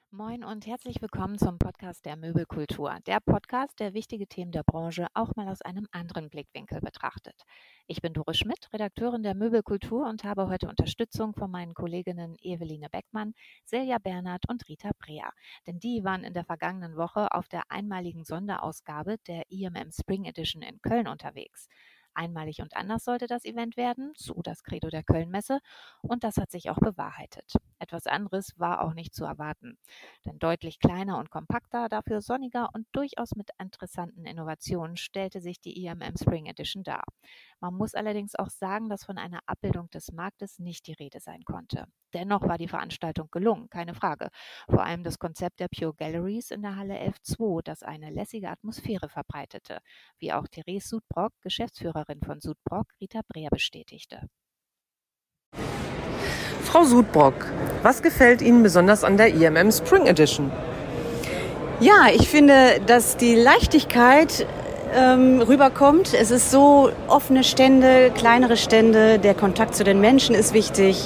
Moin und herzlich willkommen zum Podcast der Möbelkultur. Der Podcast, der wichtige Themen der Branche auch mal aus einem anderen Blickwinkel betrachtet. Ich bin Doris Schmidt, Redakteurin der Möbelkultur und habe heute Unterstützung von meinen Kolleginnen Eveline Beckmann, Silja Bernhard und Rita Breer. Denn die waren in der vergangenen Woche auf der einmaligen Sonderausgabe der IMM Spring Edition in Köln unterwegs. Einmalig und anders sollte das Event werden, so das Credo der Köln-Messe, und das hat sich auch bewahrheitet. Etwas anderes war auch nicht zu erwarten, denn deutlich kleiner und kompakter, dafür sonniger und durchaus mit interessanten Innovationen stellte sich die IMM Spring Edition dar. Man muss allerdings auch sagen, dass von einer Abbildung des Marktes nicht die Rede sein konnte. Dennoch war die Veranstaltung gelungen, keine Frage. Vor allem das Konzept der Pure Galleries in der Halle 11.2, das eine lässige Atmosphäre verbreitete, wie auch Therese Sudbrock, Geschäftsführerin von Sudbrock, Rita Breer bestätigte. Frau Sudbrock, was gefällt Ihnen besonders an der IMM Spring Edition? Ja, ich finde, dass die Leichtigkeit rüberkommt. Es ist so offene Stände, kleinere Stände, der Kontakt zu den Menschen ist wichtig.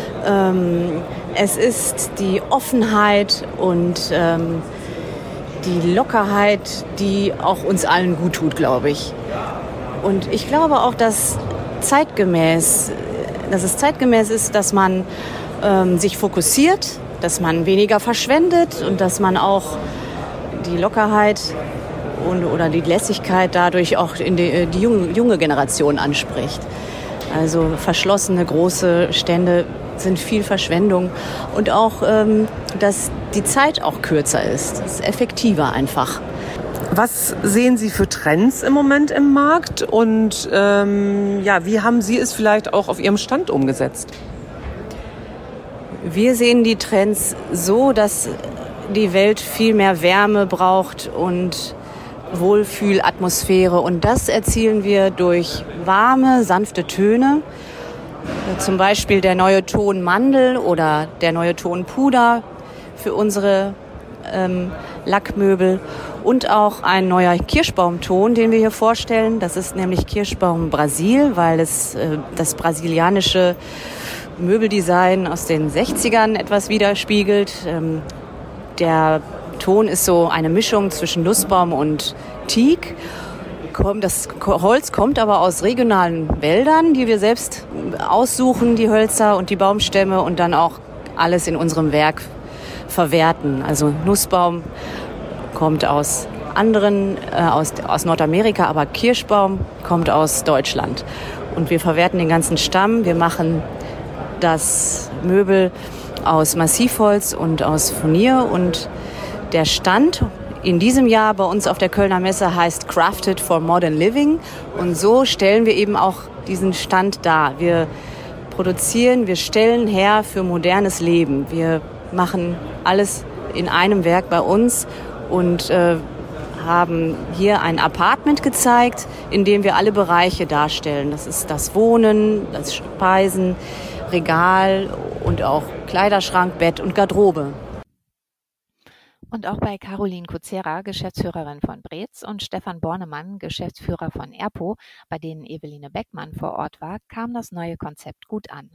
Es ist die Offenheit und die Lockerheit, die auch uns allen gut tut, glaube ich. Und ich glaube auch, dass es zeitgemäß ist, dass man sich fokussiert, dass man weniger verschwendet und dass man auch die Lockerheit oder die Lässigkeit dadurch auch in die junge Generation anspricht. Also verschlossene, große Stände sind viel Verschwendung und auch, dass die Zeit auch kürzer ist. Es ist effektiver einfach. Was sehen Sie für Trends im Moment im Markt und wie haben Sie es vielleicht auch auf Ihrem Stand umgesetzt? Wir sehen die Trends so, dass die Welt viel mehr Wärme braucht und Wohlfühlatmosphäre. Und das erzielen wir durch warme, sanfte Töne. Zum Beispiel der neue Ton Mandel oder der neue Ton Puder für unsere Lackmöbel. Und auch ein neuer Kirschbaumton, den wir hier vorstellen. Das ist nämlich Kirschbaum Brasil, weil es das brasilianische Möbeldesign aus den 60ern etwas widerspiegelt. Der Ton ist so eine Mischung zwischen Nussbaum und Teak. Das Holz kommt aber aus regionalen Wäldern, die wir selbst aussuchen, die Hölzer und die Baumstämme und dann auch alles in unserem Werk verwerten. Also Nussbaum kommt aus aus Nordamerika, aber Kirschbaum kommt aus Deutschland. Und wir verwerten den ganzen Stamm. Wir machen das Möbel aus Massivholz und aus Furnier. Und der Stand in diesem Jahr bei uns auf der Kölner Messe heißt Crafted for Modern Living. Und so stellen wir eben auch diesen Stand dar. Wir produzieren, wir stellen her für modernes Leben. Wir machen alles in einem Werk bei uns und haben hier ein Apartment gezeigt, in dem wir alle Bereiche darstellen. Das ist das Wohnen, das Speisen, Regal und auch Kleiderschrank, Bett und Garderobe. Und auch bei Caroline Kuzera, Geschäftsführerin von Breetz, und Stefan Bornemann, Geschäftsführer von Erpo, bei denen Eveline Beckmann vor Ort war, kam das neue Konzept gut an.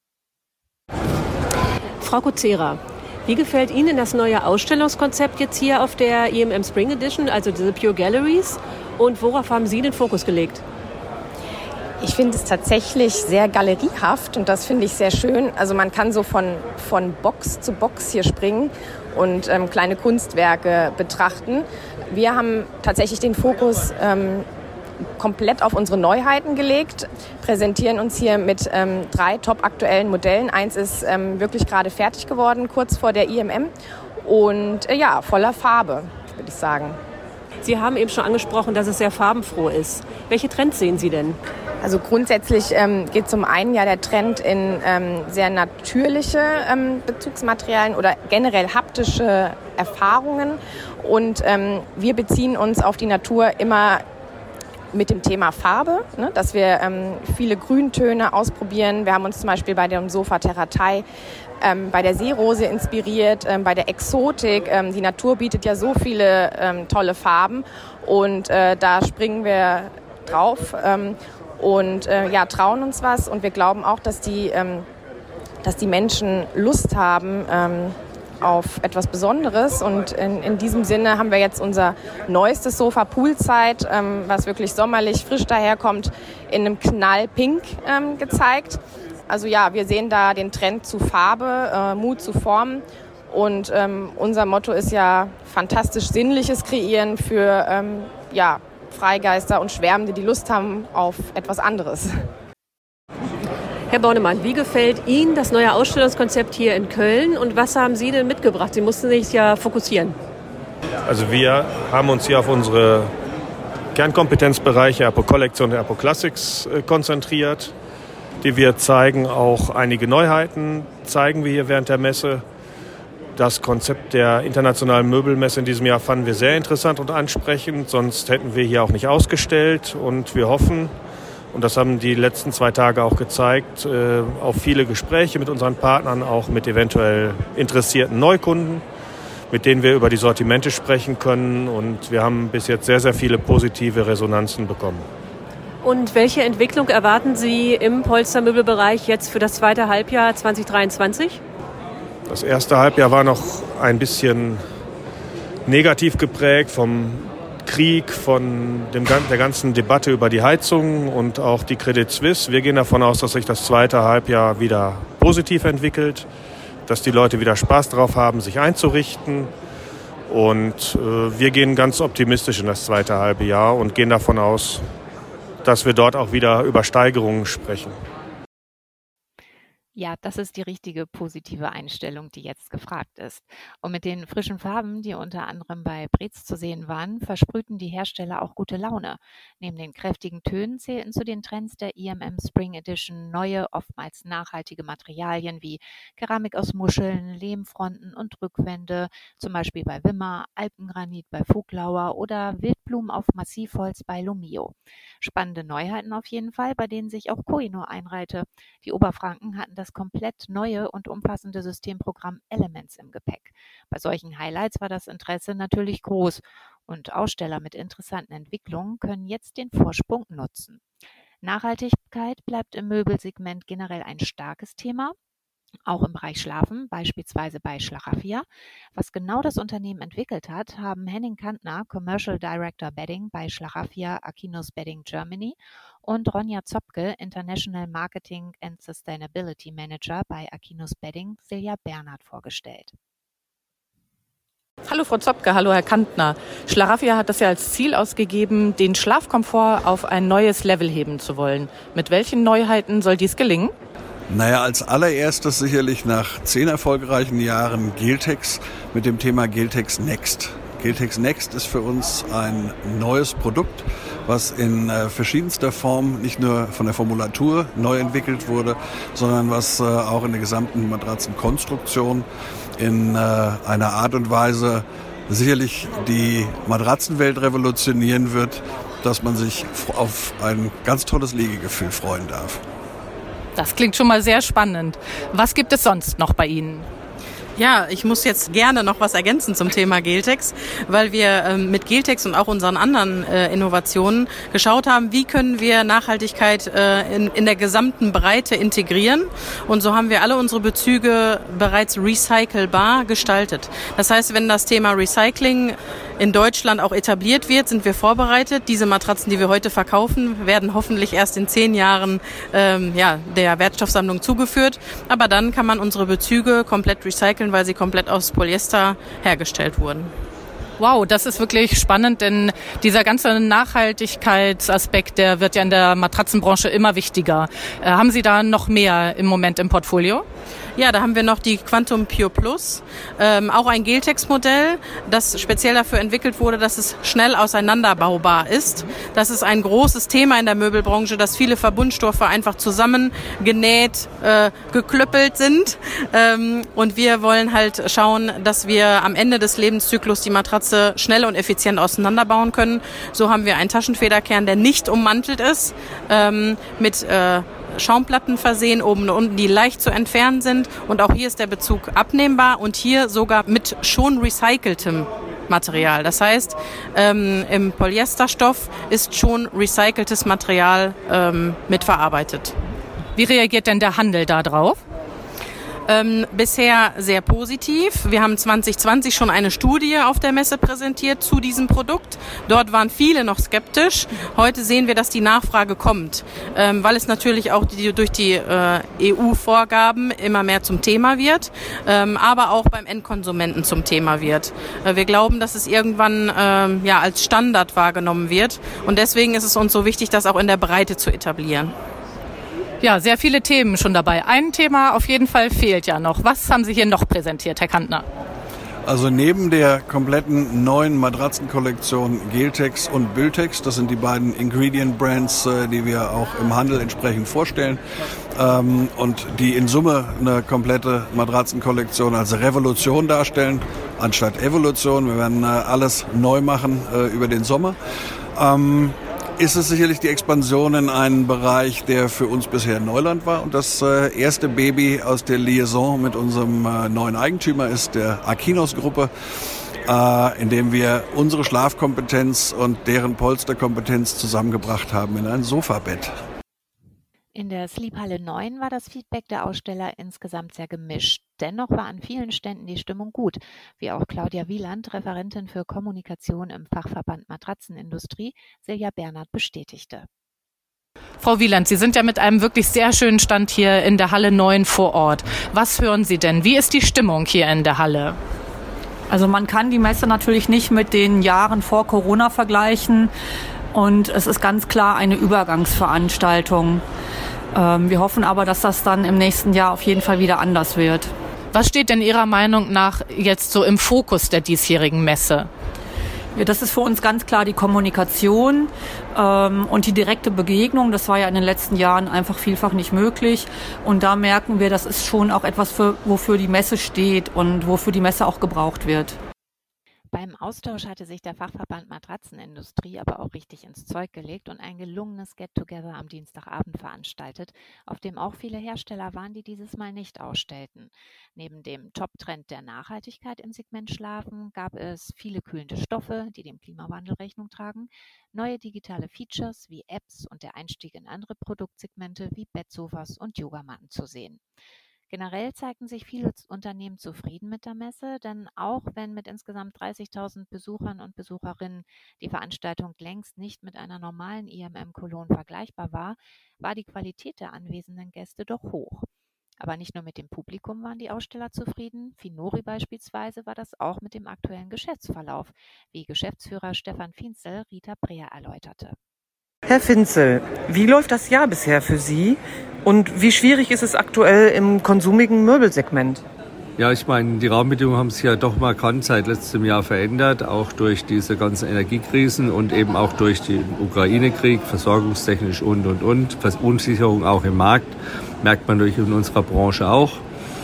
Frau Kuzera, wie gefällt Ihnen das neue Ausstellungskonzept jetzt hier auf der IMM Spring Edition, also diese Pure Galleries? Und worauf haben Sie den Fokus gelegt? Ich finde es tatsächlich sehr galeriehaft und das finde ich sehr schön. Also man kann so von Box zu Box hier springen und kleine Kunstwerke betrachten. Wir haben tatsächlich den Fokus komplett auf unsere Neuheiten gelegt, präsentieren uns hier mit 3 top aktuellen Modellen. Eins ist wirklich gerade fertig geworden, kurz vor der IMM und voller Farbe, würde ich sagen. Sie haben eben schon angesprochen, dass es sehr farbenfroh ist. Welche Trends sehen Sie denn? Also grundsätzlich geht zum einen ja der Trend in sehr natürliche Bezugsmaterialien oder generell haptische Erfahrungen. Und wir beziehen uns auf die Natur immer mit dem Thema Farbe, ne, dass wir viele Grüntöne ausprobieren. Wir haben uns zum Beispiel bei dem Sofa Terratei bei der Seerose inspiriert, bei der Exotik. Die Natur bietet ja so viele tolle Farben und da springen wir drauf und trauen uns was. Und wir glauben auch, dass die Menschen Lust haben, auf etwas Besonderes. Und in diesem Sinne haben wir jetzt unser neuestes Sofa Poolside, was wirklich sommerlich frisch daherkommt, in einem Knallpink gezeigt. Also ja, wir sehen da den Trend zu Farbe, Mut zu Form. Und unser Motto ist ja fantastisch Sinnliches kreieren für Freigeister und Schwärmende, die Lust haben auf etwas anderes. Herr Bornemann, wie gefällt Ihnen das neue Ausstellungskonzept hier in Köln und was haben Sie denn mitgebracht? Sie mussten sich ja fokussieren. Also wir haben uns hier auf unsere Kernkompetenzbereiche Apo Collection und Apo Classics konzentriert, die wir zeigen. Auch einige Neuheiten zeigen wir hier während der Messe. Das Konzept der internationalen Möbelmesse in diesem Jahr fanden wir sehr interessant und ansprechend, sonst hätten wir hier auch nicht ausgestellt. Und wir hoffen, und das haben die letzten 2 Tage auch gezeigt, auf viele Gespräche mit unseren Partnern, auch mit eventuell interessierten Neukunden, mit denen wir über die Sortimente sprechen können. Und wir haben bis jetzt sehr, sehr viele positive Resonanzen bekommen. Und welche Entwicklung erwarten Sie im Polstermöbelbereich jetzt für das zweite Halbjahr 2023? Das erste Halbjahr war noch ein bisschen negativ geprägt vom Krieg, von der ganzen Debatte über die Heizung und auch die Credit Suisse. Wir gehen davon aus, dass sich das zweite Halbjahr wieder positiv entwickelt, dass die Leute wieder Spaß drauf haben, sich einzurichten. Und wir gehen ganz optimistisch in das zweite halbe Jahr und gehen davon aus, dass wir dort auch wieder über Steigerungen sprechen. Ja, das ist die richtige positive Einstellung, die jetzt gefragt ist. Und mit den frischen Farben, die unter anderem bei Breetz zu sehen waren, versprühten die Hersteller auch gute Laune. Neben den kräftigen Tönen zählten zu den Trends der IMM Spring Edition neue, oftmals nachhaltige Materialien wie Keramik aus Muscheln, Lehmfronten und Rückwände, zum Beispiel bei Wimmer, Alpengranit bei Voglauer oder Wildblumen auf Massivholz bei Lumio. Spannende Neuheiten auf jeden Fall, bei denen sich auch Koh-i-Noor einreihte. Die Oberfranken hatten das komplett neue und umfassende Systemprogramm Elements im Gepäck. Bei solchen Highlights war das Interesse natürlich groß und Aussteller mit interessanten Entwicklungen können jetzt den Vorsprung nutzen. Nachhaltigkeit bleibt im Möbelsegment generell ein starkes Thema, auch im Bereich Schlafen, beispielsweise bei Schlaraffia. Was genau das Unternehmen entwickelt hat, haben Henning Kantner, Commercial Director Bedding bei Schlaraffia Akinos Bedding Germany und Ronja Zopke, International Marketing and Sustainability Manager bei Akinos Bedding, Silja Bernhard vorgestellt. Hallo Frau Zopke, hallo Herr Kantner. Schlaraffia hat das ja als Ziel ausgegeben, den Schlafkomfort auf ein neues Level heben zu wollen. Mit welchen Neuheiten soll dies gelingen? Naja, als allererstes sicherlich nach 10 erfolgreichen Jahren Geltex mit dem Thema Geltex Next. Geltex Next ist für uns ein neues Produkt, was in verschiedenster Form nicht nur von der Formulatur neu entwickelt wurde, sondern was auch in der gesamten Matratzenkonstruktion in einer Art und Weise sicherlich die Matratzenwelt revolutionieren wird, dass man sich auf ein ganz tolles Liegegefühl freuen darf. Das klingt schon mal sehr spannend. Was gibt es sonst noch bei Ihnen? Ja, ich muss jetzt gerne noch was ergänzen zum Thema Geltex, weil wir mit Geltex und auch unseren anderen Innovationen geschaut haben, wie können wir Nachhaltigkeit in der gesamten Breite integrieren. Und so haben wir alle unsere Bezüge bereits recycelbar gestaltet. Das heißt, wenn das Thema Recycling in Deutschland auch etabliert wird, sind wir vorbereitet. Diese Matratzen, die wir heute verkaufen, werden hoffentlich erst in 10 Jahren der Wertstoffsammlung zugeführt. Aber dann kann man unsere Bezüge komplett recyceln, weil sie komplett aus Polyester hergestellt wurden. Wow, das ist wirklich spannend, denn dieser ganze Nachhaltigkeitsaspekt, der wird ja in der Matratzenbranche immer wichtiger. Haben Sie da noch mehr im Moment im Portfolio? Ja, da haben wir noch die Quantum Pure Plus, auch ein Geltex-Modell, das speziell dafür entwickelt wurde, dass es schnell auseinanderbaubar ist. Das ist ein großes Thema in der Möbelbranche, dass viele Verbundstoffe einfach zusammengenäht, geklöppelt sind. Und wir wollen halt schauen, dass wir am Ende des Lebenszyklus die Matratze schnell und effizient auseinanderbauen können. So haben wir einen Taschenfederkern, der nicht ummantelt ist, mit Schaumplatten versehen, oben und unten, die leicht zu entfernen sind. Und auch hier ist der Bezug abnehmbar und hier sogar mit schon recyceltem Material. Das heißt, im Polyesterstoff ist schon recyceltes Material mitverarbeitet. Wie reagiert denn der Handel da drauf? Bisher sehr positiv. Wir haben 2020 schon eine Studie auf der Messe präsentiert zu diesem Produkt. Dort waren viele noch skeptisch. Heute sehen wir, dass die Nachfrage kommt, weil es natürlich auch durch die EU-Vorgaben immer mehr zum Thema wird, aber auch beim Endkonsumenten zum Thema wird. Wir glauben, dass es irgendwann als Standard wahrgenommen wird und deswegen ist es uns so wichtig, das auch in der Breite zu etablieren. Ja, sehr viele Themen schon dabei. Ein Thema auf jeden Fall fehlt ja noch. Was haben Sie hier noch präsentiert, Herr Kantner? Also neben der kompletten neuen Matratzenkollektion Geltex und Bültex, das sind die beiden Ingredient-Brands, die wir auch im Handel entsprechend vorstellen und die in Summe eine komplette Matratzenkollektion als Revolution darstellen, anstatt Evolution. Wir werden alles neu machen über den Sommer. Ist es sicherlich die Expansion in einen Bereich, der für uns bisher Neuland war. Und das erste Baby aus der Liaison mit unserem neuen Eigentümer ist der Akinos-Gruppe, in dem wir unsere Schlafkompetenz und deren Polsterkompetenz zusammengebracht haben in ein Sofabett. In der Sleephalle 9 war das Feedback der Aussteller insgesamt sehr gemischt. Dennoch war an vielen Ständen die Stimmung gut, wie auch Claudia Wieland, Referentin für Kommunikation im Fachverband Matratzenindustrie, Silja Bernhard bestätigte. Frau Wieland, Sie sind ja mit einem wirklich sehr schönen Stand hier in der Halle 9 vor Ort. Was hören Sie denn? Wie ist die Stimmung hier in der Halle? Also man kann die Messe natürlich nicht mit den Jahren vor Corona vergleichen und es ist ganz klar eine Übergangsveranstaltung. Wir hoffen aber, dass das dann im nächsten Jahr auf jeden Fall wieder anders wird. Was steht denn Ihrer Meinung nach jetzt so im Fokus der diesjährigen Messe? Ja, das ist für uns ganz klar die Kommunikation und die direkte Begegnung. Das war ja in den letzten Jahren einfach vielfach nicht möglich. Und da merken wir, das ist schon auch etwas, wofür die Messe steht und wofür die Messe auch gebraucht wird. Beim Austausch hatte sich der Fachverband Matratzenindustrie aber auch richtig ins Zeug gelegt und ein gelungenes Get-Together am Dienstagabend veranstaltet, auf dem auch viele Hersteller waren, die dieses Mal nicht ausstellten. Neben dem Top-Trend der Nachhaltigkeit im Segment Schlafen gab es viele kühlende Stoffe, die dem Klimawandel Rechnung tragen, neue digitale Features wie Apps und der Einstieg in andere Produktsegmente wie Bettsofas und Yogamatten zu sehen. Generell zeigten sich viele Unternehmen zufrieden mit der Messe, denn auch wenn mit insgesamt 30.000 Besuchern und Besucherinnen die Veranstaltung längst nicht mit einer normalen IMM Cologne vergleichbar war, war die Qualität der anwesenden Gäste doch hoch. Aber nicht nur mit dem Publikum waren die Aussteller zufrieden, Finori beispielsweise war das auch mit dem aktuellen Geschäftsverlauf, wie Geschäftsführer Stefan Finzel Rita Breer erläuterte. Herr Finzel, wie läuft das Jahr bisher für Sie und wie schwierig ist es aktuell im konsumigen Möbelsegment? Ja, ich meine, die Rahmenbedingungen haben sich ja doch markant seit letztem Jahr verändert, auch durch diese ganzen Energiekrisen und eben auch durch den Ukraine-Krieg, versorgungstechnisch und. Unsicherung auch im Markt, merkt man natürlich in unserer Branche auch.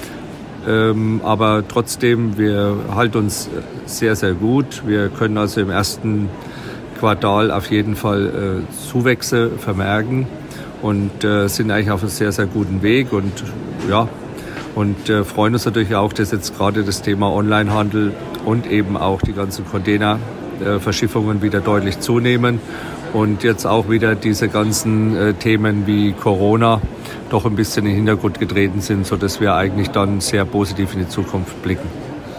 Aber trotzdem, wir halten uns sehr, sehr gut. Wir können also im ersten Quartal auf jeden Fall Zuwächse vermerken und sind eigentlich auf einem sehr, sehr guten Weg und freuen uns natürlich auch, dass jetzt gerade das Thema Onlinehandel und eben auch die ganzen Containerverschiffungen wieder deutlich zunehmen und jetzt auch wieder diese ganzen Themen wie Corona doch ein bisschen in den Hintergrund getreten sind, sodass wir eigentlich dann sehr positiv in die Zukunft blicken.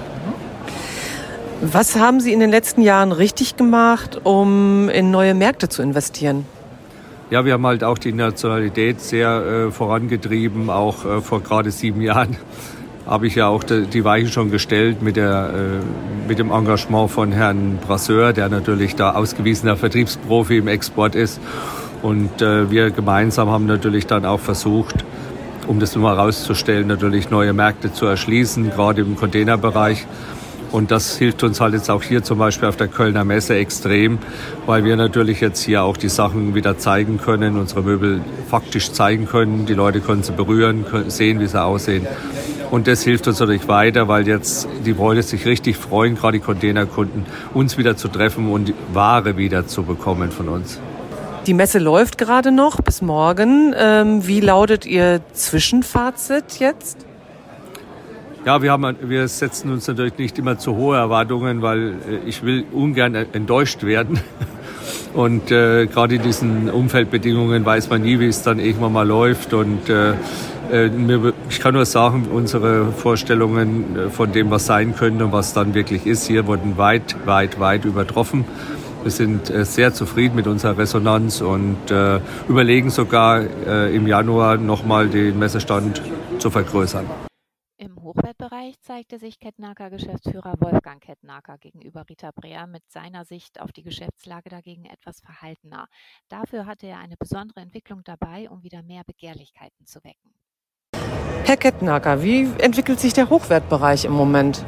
Was haben Sie in den letzten Jahren richtig gemacht, um in neue Märkte zu investieren? Ja, wir haben halt auch die Internationalität sehr vorangetrieben. Auch vor gerade 7 Jahren habe ich ja auch die Weichen schon gestellt mit dem Engagement von Herrn Brasseur, der natürlich da ausgewiesener Vertriebsprofi im Export ist. Und wir gemeinsam haben natürlich dann auch versucht, um das nur mal rauszustellen, natürlich neue Märkte zu erschließen, gerade im Containerbereich. Und das hilft uns halt jetzt auch hier zum Beispiel auf der Kölner Messe extrem, weil wir natürlich jetzt hier auch die Sachen wieder zeigen können, unsere Möbel faktisch zeigen können. Die Leute können sie berühren, können sehen, wie sie aussehen. Und das hilft uns natürlich weiter, weil jetzt die Leute sich richtig freuen, gerade die Containerkunden, uns wieder zu treffen und Ware wieder zu bekommen von uns. Die Messe läuft gerade noch bis morgen. Wie lautet Ihr Zwischenfazit jetzt? Ja, wir setzen uns natürlich nicht immer zu hohe Erwartungen, weil ich will ungern enttäuscht werden. Und gerade in diesen Umfeldbedingungen weiß man nie, wie es dann irgendwann mal läuft. Und Ich kann nur sagen, unsere Vorstellungen von dem, was sein könnte und was dann wirklich ist, hier wurden weit übertroffen. Wir sind sehr zufrieden mit unserer Resonanz und überlegen sogar im Januar nochmal den Messestand zu vergrößern. Im Hochwertbereich zeigte sich Kettnaker-Geschäftsführer Wolfgang Kettnaker gegenüber Rita Breer mit seiner Sicht auf die Geschäftslage dagegen etwas verhaltener. Dafür hatte er eine besondere Entwicklung dabei, um wieder mehr Begehrlichkeiten zu wecken. Herr Kettnaker, wie entwickelt sich der Hochwertbereich im Moment?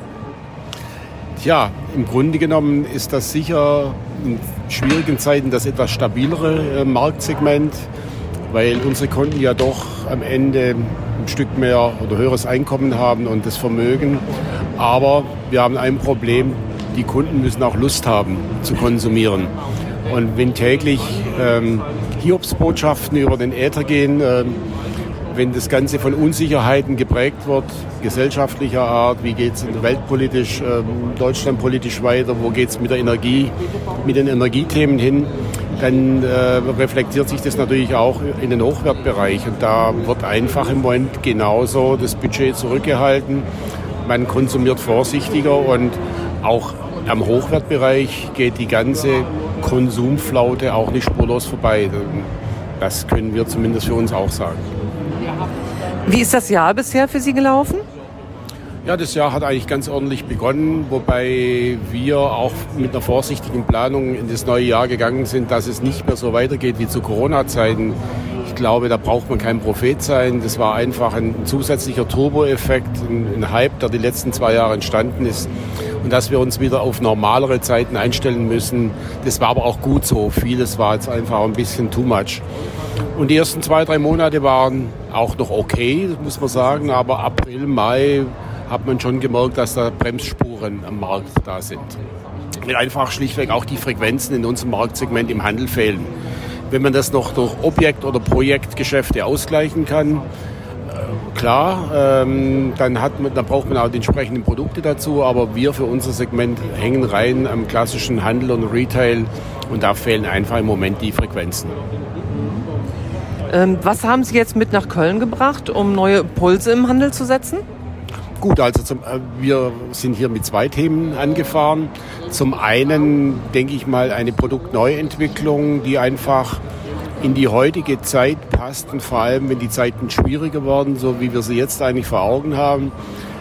Tja, im Grunde genommen ist das sicher in schwierigen Zeiten das etwas stabilere Marktsegment, weil unsere Kunden ja doch am Ende ein Stück mehr oder höheres Einkommen haben und das Vermögen. Aber wir haben ein Problem, die Kunden müssen auch Lust haben zu konsumieren. Und wenn täglich Hiobsbotschaften über den Äther gehen, wenn das Ganze von Unsicherheiten geprägt wird, gesellschaftlicher Art, wie geht es weltpolitisch, deutschlandpolitisch weiter, wo geht es mit der Energie, mit den Energiethemen hin, dann reflektiert sich das natürlich auch in den Hochwertbereich. Und da wird einfach im Moment genauso das Budget zurückgehalten. Man konsumiert vorsichtiger und auch am Hochwertbereich geht die ganze Konsumflaute auch nicht spurlos vorbei. Das können wir zumindest für uns auch sagen. Wie ist das Jahr bisher für Sie gelaufen? Ja, das Jahr hat eigentlich ganz ordentlich begonnen, wobei wir auch mit einer vorsichtigen Planung in das neue Jahr gegangen sind, dass es nicht mehr so weitergeht wie zu Corona-Zeiten. Ich glaube, da braucht man kein Prophet sein. Das war einfach ein zusätzlicher Turbo-Effekt, ein Hype, der die letzten 2 Jahre entstanden ist. Und dass wir uns wieder auf normalere Zeiten einstellen müssen, das war aber auch gut so. Vieles war jetzt einfach ein bisschen too much. Und die ersten 2-3 Monate waren auch noch okay, das muss man sagen. Aber April, Mai hat man schon gemerkt, dass da Bremsspuren am Markt da sind. Weil einfach schlichtweg auch die Frequenzen in unserem Marktsegment im Handel fehlen. Wenn man das noch durch Objekt- oder Projektgeschäfte ausgleichen kann, klar, dann braucht man auch die entsprechenden Produkte dazu. Aber wir für unser Segment hängen rein am klassischen Handel und Retail und da fehlen einfach im Moment die Frequenzen. Was haben Sie jetzt mit nach Köln gebracht, um neue Impulse im Handel zu setzen? Gut, also wir sind hier mit 2 Themen angefahren. Zum einen, denke ich mal, eine Produktneuentwicklung, die einfach in die heutige Zeit passt und vor allem, wenn die Zeiten schwieriger werden, so wie wir sie jetzt eigentlich vor Augen haben.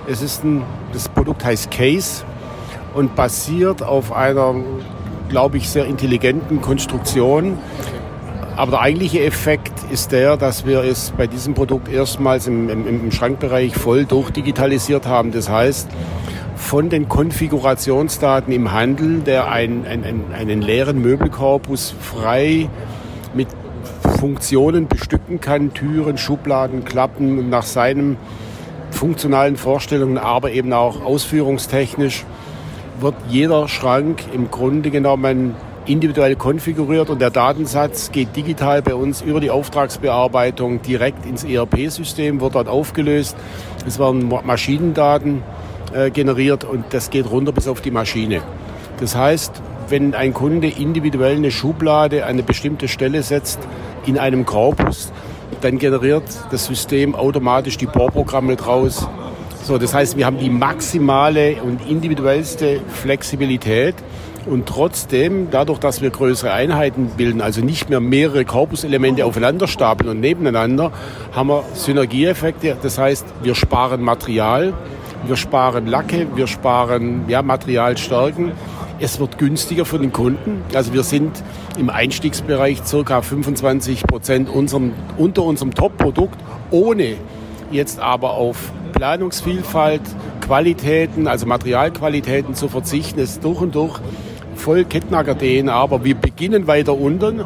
Das Produkt heißt Case und basiert auf einer, glaube ich, sehr intelligenten Konstruktion. Aber der eigentliche Effekt ist der, dass wir es bei diesem Produkt erstmals im Schrankbereich voll durchdigitalisiert haben. Das heißt, von den Konfigurationsdaten im Handel, der einen leeren Möbelkorpus frei mit Funktionen bestücken kann, Türen, Schubladen, Klappen, nach seinen funktionalen Vorstellungen, aber eben auch ausführungstechnisch, wird jeder Schrank im Grunde genommen individuell konfiguriert und der Datensatz geht digital bei uns über die Auftragsbearbeitung direkt ins ERP-System, wird dort aufgelöst. Es werden Maschinendaten generiert und das geht runter bis auf die Maschine. Das heißt, wenn ein Kunde individuell eine Schublade an eine bestimmte Stelle setzt in einem Korpus, dann generiert das System automatisch die Bohrprogramme draus. So, das heißt, wir haben die maximale und individuellste Flexibilität. Und trotzdem, dadurch, dass wir größere Einheiten bilden, also nicht mehr mehrere Korpuselemente aufeinander stapeln und nebeneinander, haben wir Synergieeffekte. Das heißt, wir sparen Material, wir sparen Lacke, wir sparen Materialstärken. Es wird günstiger für den Kunden. Also wir sind im Einstiegsbereich ca. 25% unter unserem Top-Produkt, ohne jetzt aber auf Planungsvielfalt, Qualitäten, also Materialqualitäten zu verzichten. Es ist durch und durch voll Kettnaker DNA, aber wir beginnen weiter unten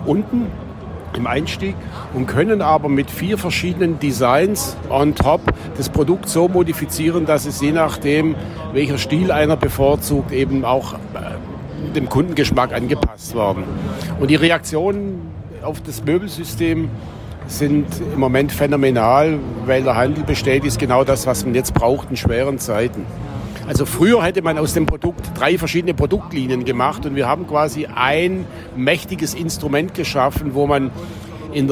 im Einstieg und können aber mit 4 verschiedenen Designs on top das Produkt so modifizieren, dass es je nachdem, welcher Stil einer bevorzugt, eben auch dem Kundengeschmack angepasst werden. Und die Reaktionen auf das Möbelsystem sind im Moment phänomenal, weil der Handel bestätigt genau das, was man jetzt braucht in schweren Zeiten. Also früher hätte man aus dem Produkt 3 verschiedene Produktlinien gemacht und wir haben quasi ein mächtiges Instrument geschaffen, wo man in der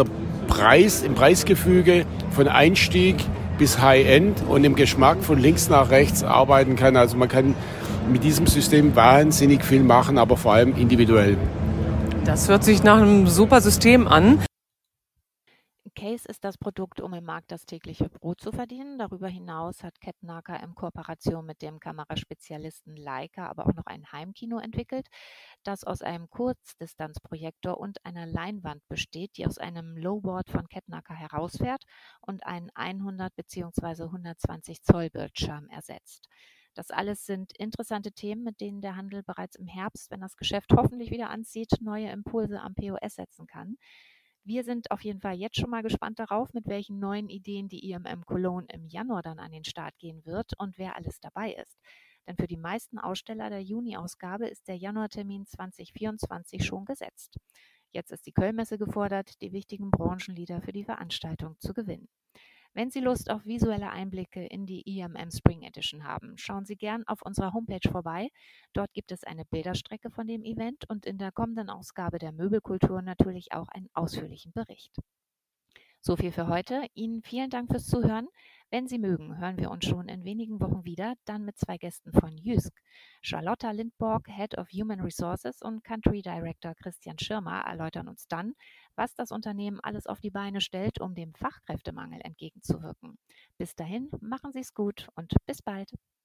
im Preisgefüge von Einstieg bis High-End und im Geschmack von links nach rechts arbeiten kann. Also man kann mit diesem System wahnsinnig viel machen, aber vor allem individuell. Das hört sich nach einem super System an. Case ist das Produkt, um im Markt das tägliche Brot zu verdienen. Darüber hinaus hat Kettnaker in Kooperation mit dem Kameraspezialisten Leica aber auch noch ein Heimkino entwickelt, das aus einem Kurzdistanzprojektor und einer Leinwand besteht, die aus einem Lowboard von Kettnaker herausfährt und einen 100 bzw. 120 Zoll Bildschirm ersetzt. Das alles sind interessante Themen, mit denen der Handel bereits im Herbst, wenn das Geschäft hoffentlich wieder anzieht, neue Impulse am POS setzen kann. Wir sind auf jeden Fall jetzt schon mal gespannt darauf, mit welchen neuen Ideen die IMM Cologne im Januar dann an den Start gehen wird und wer alles dabei ist. Denn für die meisten Aussteller der Juni-Ausgabe ist der Januartermin 2024 schon gesetzt. Jetzt ist die Kölnmesse gefordert, die wichtigen Branchenleader für die Veranstaltung zu gewinnen. Wenn Sie Lust auf visuelle Einblicke in die IMM Spring Edition haben, schauen Sie gern auf unserer Homepage vorbei. Dort gibt es eine Bilderstrecke von dem Event und in der kommenden Ausgabe der Möbelkultur natürlich auch einen ausführlichen Bericht. So viel für heute. Ihnen vielen Dank fürs Zuhören. Wenn Sie mögen, hören wir uns schon in wenigen Wochen wieder, dann mit 2 Gästen von Jysk. Charlotta Lindborg, Head of Human Resources und Country Director Christian Schirmer erläutern uns dann, was das Unternehmen alles auf die Beine stellt, um dem Fachkräftemangel entgegenzuwirken. Bis dahin, machen Sie es gut und bis bald.